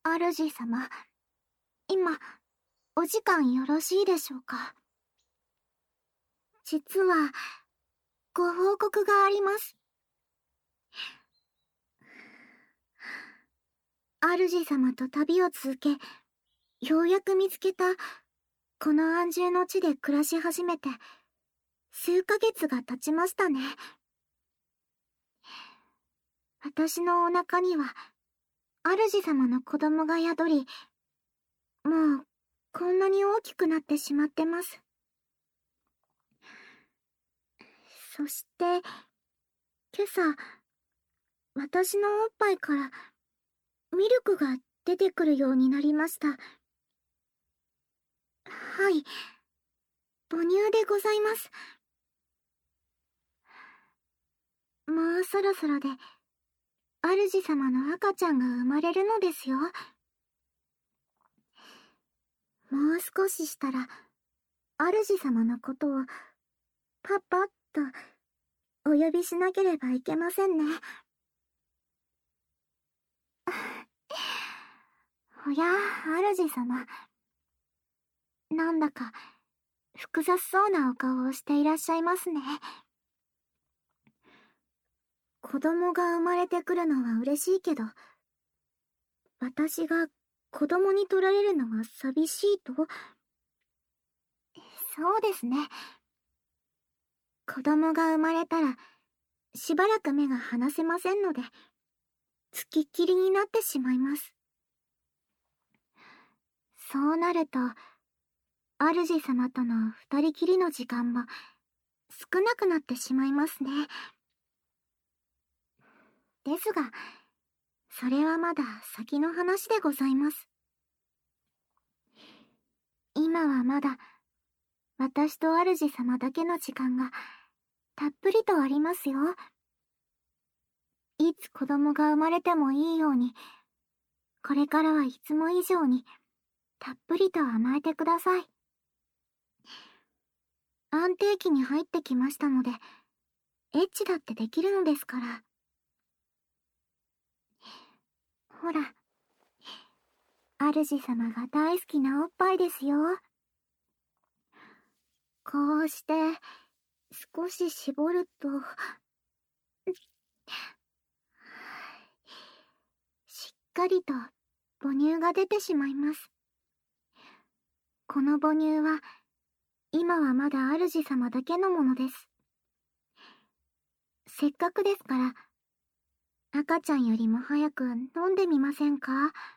主様、今、お時間よろしいでしょうか。実は、ご報告があります。主様と旅を続け、ようやく見つけた、この安住の地で暮らし始めて、数ヶ月が経ちましたね。私のお腹には、主様の子供が宿り、もう、こんなに大きくなってしまってます。そして、今朝、私のおっぱいから、ミルクが出てくるようになりました。はい、母乳でございます。もうそろそろで、主様の赤ちゃんが生まれるのですよ。もう少ししたら、主様のことを、パパと、お呼びしなければいけませんね。おや、主様。なんだか、複雑そうなお顔をしていらっしゃいますね。子供が生まれてくるのは嬉しいけど、私が子供に取られるのは寂しいと？そうですね。子供が生まれたら、しばらく目が離せませんので、つきっきりになってしまいます。そうなると、主様との二人きりの時間も少なくなってしまいますね。ですが、それはまだ先の話でございます。今はまだ、私と主様だけの時間がたっぷりとありますよ。いつ子供が生まれてもいいように、これからはいつも以上にたっぷりと甘えてください。安定期に入ってきましたので、エッチだってできるのですから。ほら、主様が大好きなおっぱいですよ。こうして、少し絞ると、しっかりと母乳が出てしまいます。この母乳は、今はまだ主様だけのものです。せっかくですから、赤ちゃんよりも早く飲んでみませんか？